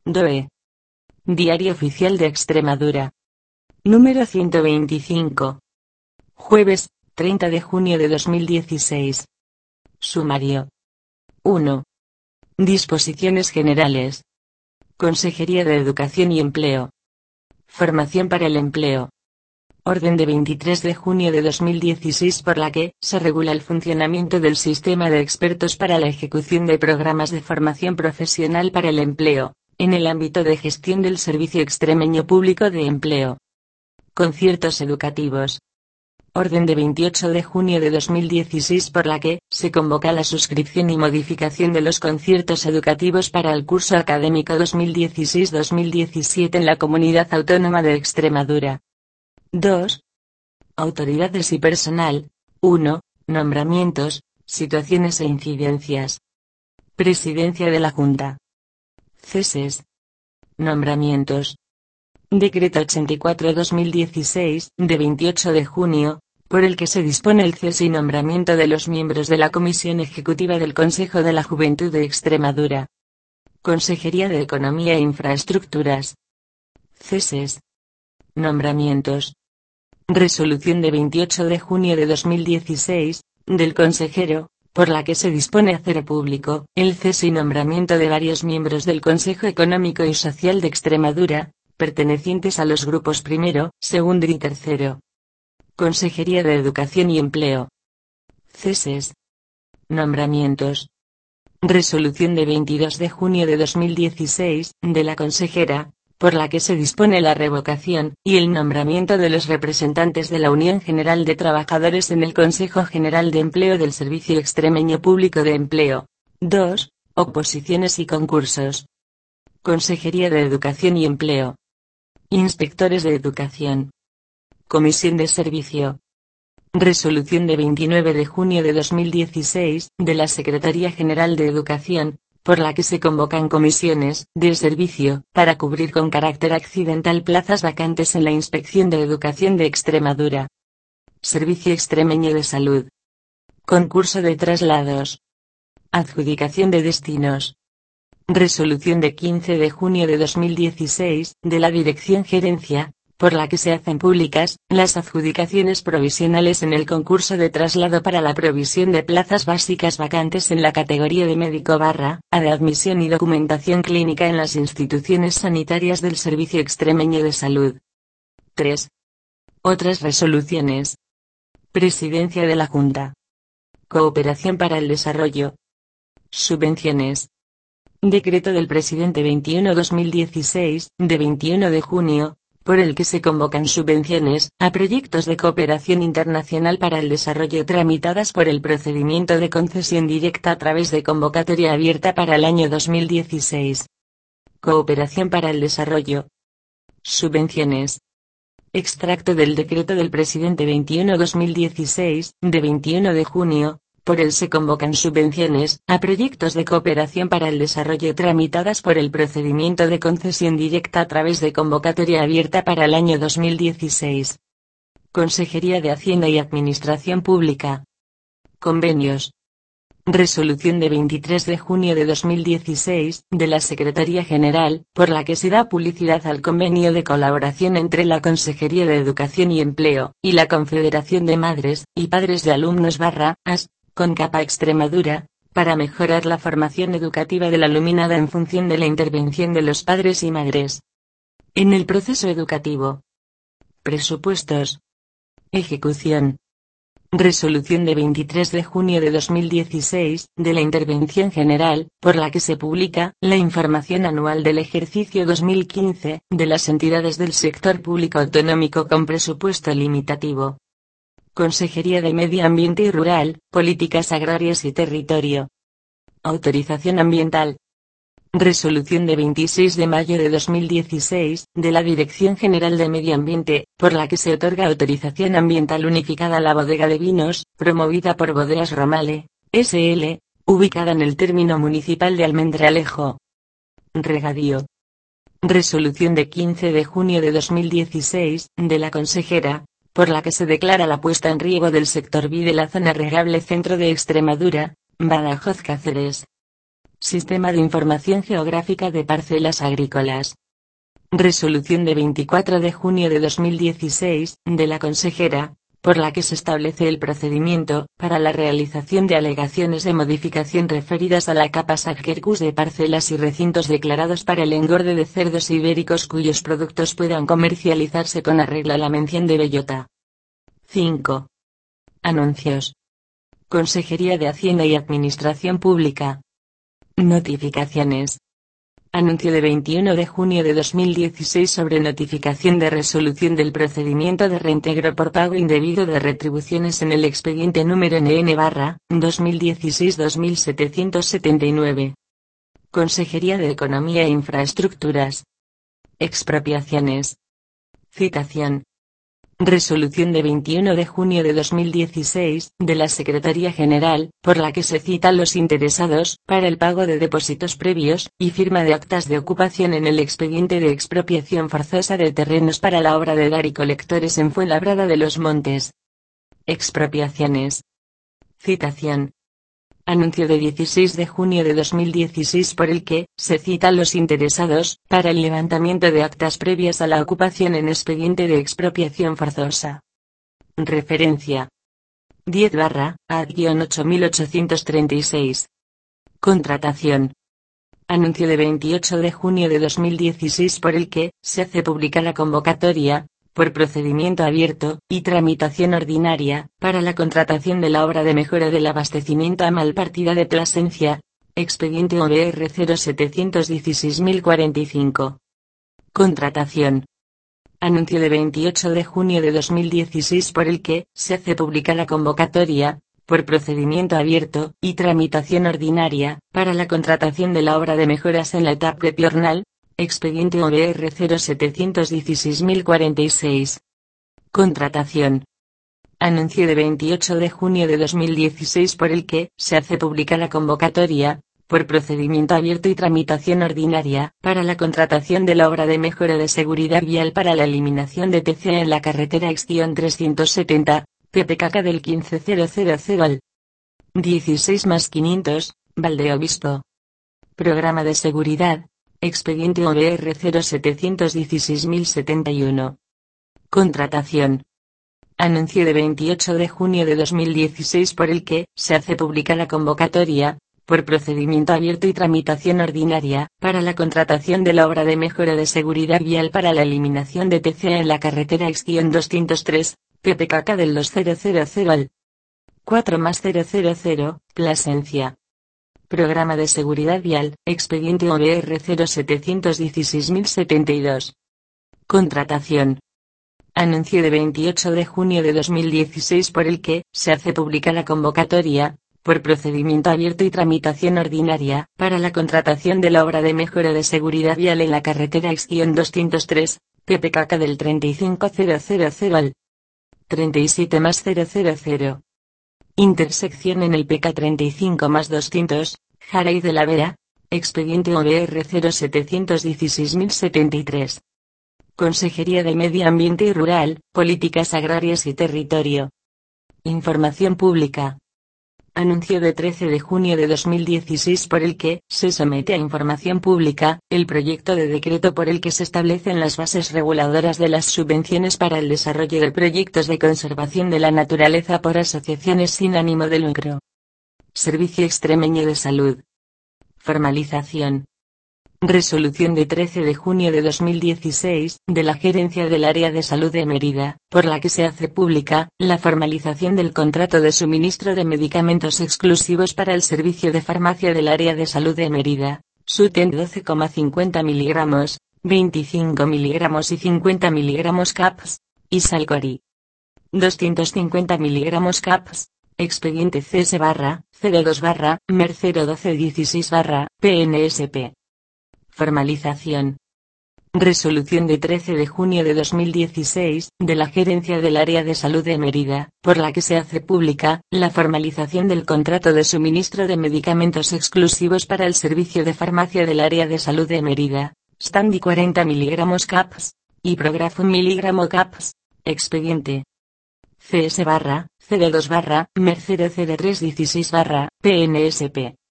DOE. Diario Oficial de Extremadura. Número 125. Jueves, 30 de junio de 2016. Sumario. 1. Disposiciones generales. Consejería de Educación y Empleo. Formación para el empleo. Orden de 23 de junio de 2016 por la que se regula el funcionamiento del sistema de expertos para la ejecución de programas de formación profesional para el empleo, en el ámbito de gestión del Servicio Extremeño Público de Empleo. Conciertos educativos. Orden de 28 de junio de 2016 por la que se convoca la suscripción y modificación de los conciertos educativos para el curso académico 2016-2017 en la Comunidad Autónoma de Extremadura. 2. Autoridades y personal. 1. Nombramientos, situaciones e incidencias. Presidencia de la Junta. Ceses. Nombramientos. Decreto 84/2016, de 28 de junio, por el que se dispone el cese y nombramiento de los miembros de la Comisión Ejecutiva del Consejo de la Juventud de Extremadura. Consejería de Economía e Infraestructuras. Ceses. Nombramientos. Resolución de 28 de junio de 2016, del consejero, por la que se dispone hacer público el cese y nombramiento de varios miembros del Consejo Económico y Social de Extremadura, pertenecientes a los grupos primero, segundo y tercero. Consejería de Educación y Empleo. Ceses. Nombramientos. Resolución de 22 de junio de 2016, de la consejera, por la que se dispone la revocación y el nombramiento de los representantes de la Unión General de Trabajadores en el Consejo General de Empleo del Servicio Extremeño Público de Empleo. 2. Oposiciones y concursos. Consejería de Educación y Empleo. Inspectores de Educación. Comisión de Servicio. Resolución de 29 de junio de 2016, de la Secretaría General de Educación, por la que se convocan comisiones de servicio para cubrir con carácter accidental plazas vacantes en la Inspección de Educación de Extremadura. Servicio Extremeño de Salud. Concurso de traslados. Adjudicación de destinos. Resolución de 15 de junio de 2016, de la Dirección Gerencia, por la que se hacen públicas las adjudicaciones provisionales en el concurso de traslado para la provisión de plazas básicas vacantes en la categoría de médico/A de admisión y documentación clínica en las instituciones sanitarias del Servicio Extremeño de Salud. 3. Otras resoluciones. Presidencia de la Junta. Cooperación para el desarrollo. Subvenciones. Decreto del Presidente 21/2016, de 21 de junio, por el que se convocan subvenciones a proyectos de cooperación internacional para el desarrollo tramitadas por el procedimiento de concesión directa a través de convocatoria abierta para el año 2016. Cooperación para el desarrollo. Subvenciones. Extracto del Decreto del Presidente 21/2016, de 21 de junio, por el se convocan subvenciones a proyectos de cooperación para el desarrollo tramitadas por el procedimiento de concesión directa a través de convocatoria abierta para el año 2016. Consejería de Hacienda y Administración Pública. Convenios. Resolución de 23 de junio de 2016, de la Secretaría General, por la que se da publicidad al convenio de colaboración entre la Consejería de Educación y Empleo, y la Confederación de Madres y Padres de Alumnos/AS, con CAPA Extremadura, para mejorar la formación educativa de la alumnada en función de la intervención de los padres y madres en el proceso educativo. Presupuestos. Ejecución. Resolución de 23 de junio de 2016, de la Intervención General, por la que se publica la información anual del ejercicio 2015, de las entidades del sector público autonómico con presupuesto limitativo. Consejería de Medio Ambiente y Rural, Políticas Agrarias y Territorio. Autorización ambiental. Resolución de 26 de mayo de 2016, de la Dirección General de Medio Ambiente, por la que se otorga autorización ambiental unificada a la bodega de vinos, promovida por Bodegas Romale, S.L., ubicada en el término municipal de Almendralejo. Regadío. Resolución de 15 de junio de 2016, de la consejera, por la que se declara la puesta en riego del sector B de la zona regable centro de Extremadura, Badajoz Cáceres. Sistema de Información Geográfica de Parcelas Agrícolas. Resolución de 24 de junio de 2016, de la consejera, por la que se establece el procedimiento para la realización de alegaciones de modificación referidas a la capa Sagercus de parcelas y recintos declarados para el engorde de cerdos ibéricos cuyos productos puedan comercializarse con arreglo a la mención de bellota. 5. Anuncios. Consejería de Hacienda y Administración Pública. Notificaciones. Anuncio de 21 de junio de 2016 sobre notificación de resolución del procedimiento de reintegro por pago indebido de retribuciones en el expediente número NN/2016-2779. Consejería de Economía e Infraestructuras. Expropiaciones. Citación. Resolución de 21 de junio de 2016, de la Secretaría General, por la que se citan los interesados, para el pago de depósitos previos, y firma de actas de ocupación en el expediente de expropiación forzosa de terrenos para la obra de Dari Colectores en Fuenlabrada de los Montes. Expropiaciones. Citación. Anuncio de 16 de junio de 2016 por el que se citan los interesados para el levantamiento de actas previas a la ocupación en expediente de expropiación forzosa. Referencia 10/AD-8836. Contratación. Anuncio de 28 de junio de 2016 por el que se hace pública la convocatoria, por procedimiento abierto, y tramitación ordinaria, para la contratación de la obra de mejora del abastecimiento a Malpartida de Plasencia, expediente OBR 0716045. Contratación. Anuncio de 28 de junio de 2016 por el que se hace pública la convocatoria, por procedimiento abierto, y tramitación ordinaria, para la contratación de la obra de mejoras en la etapa de Piornal, expediente OBR 0716046. Contratación. Anuncio de 28 de junio de 2016 por el que se hace pública la convocatoria, por procedimiento abierto y tramitación ordinaria, para la contratación de la obra de mejora de seguridad vial para la eliminación de TC en la carretera X-370, PPKK del 15000 al 16+500, Valdeobispo. Programa de seguridad. Expediente OBR 0716071. Contratación. Anuncio de 28 de junio de 2016 por el que se hace pública la convocatoria, por procedimiento abierto y tramitación ordinaria, para la contratación de la obra de mejora de seguridad vial para la eliminación de TC en la carretera X-203, PPKK del 2000 al 4+000, Plasencia. Programa de seguridad vial, expediente OBR 0716072. Contratación. Anuncio de 28 de junio de 2016 por el que se hace pública la convocatoria, por procedimiento abierto y tramitación ordinaria, para la contratación de la obra de mejora de seguridad vial en la carretera X-203, PPKK del 35000 al 37+000. Intersección en el PK 35+200, Jaray de la Vera, expediente OBR 0716073. Consejería de Medio Ambiente y Rural, Políticas Agrarias y Territorio. Información pública. Anuncio de 13 de junio de 2016 por el que se somete a información pública el proyecto de decreto por el que se establecen las bases reguladoras de las subvenciones para el desarrollo de proyectos de conservación de la naturaleza por asociaciones sin ánimo de lucro. Servicio Extremeño de Salud. Formalización. Resolución de 13 de junio de 2016, de la Gerencia del Área de Salud de Mérida, por la que se hace pública la formalización del contrato de suministro de medicamentos exclusivos para el servicio de farmacia del Área de Salud de Mérida, Suten 12,50 mg, 25 mg y 50 mg CAPS, y Salcori 250 mg CAPS, expediente CS/CD2/MER 01216/PNSP. Formalización. Resolución de 13 de junio de 2016, de la Gerencia del Área de Salud de Mérida, por la que se hace pública la formalización del contrato de suministro de medicamentos exclusivos para el servicio de farmacia del Área de Salud de Mérida, Standi 40 mg CAPS, y Prograf 1 mg CAPS, expediente CS/CD2/MER 00316/PNSP.